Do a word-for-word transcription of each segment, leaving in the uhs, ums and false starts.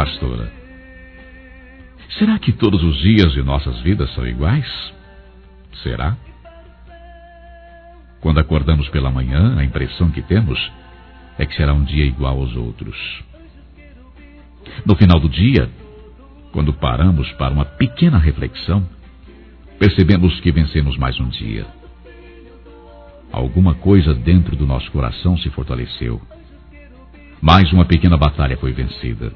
pastora, será que todos os dias de nossas vidas são iguais? Será? Quando acordamos pela manhã, a impressão que temos é que será um dia igual aos outros. No final do dia, quando paramos para uma pequena reflexão, percebemos que vencemos mais um dia. Alguma coisa dentro do nosso coração se fortaleceu. Mais uma pequena batalha foi vencida.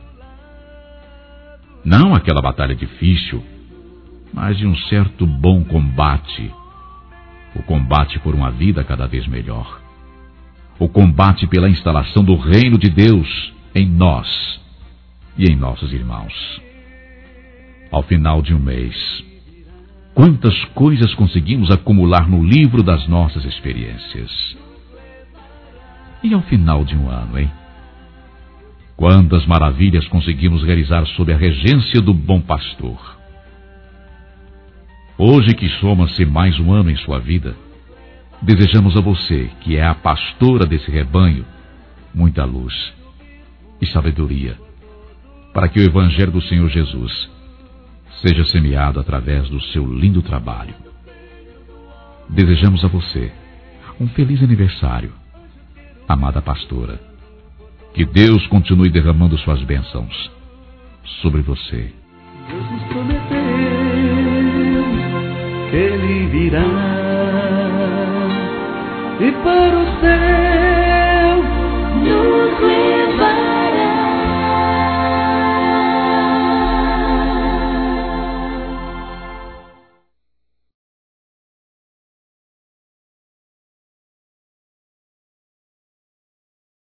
Não aquela batalha difícil, mas de um certo bom combate. O combate por uma vida cada vez melhor. O combate pela instalação do reino de Deus em nós e em nossos irmãos. Ao final de um mês, quantas coisas conseguimos acumular no livro das nossas experiências. E ao final de um ano, hein? Quantas maravilhas conseguimos realizar sob a regência do bom pastor. Hoje que soma-se mais um ano em sua vida, desejamos a você, que é a pastora desse rebanho, muita luz e sabedoria, para que o Evangelho do Senhor Jesus seja semeado através do seu lindo trabalho. Desejamos a você um feliz aniversário, amada pastora. Que Deus continue derramando suas bênçãos sobre você. Jesus prometeu que Ele virá, e para o céu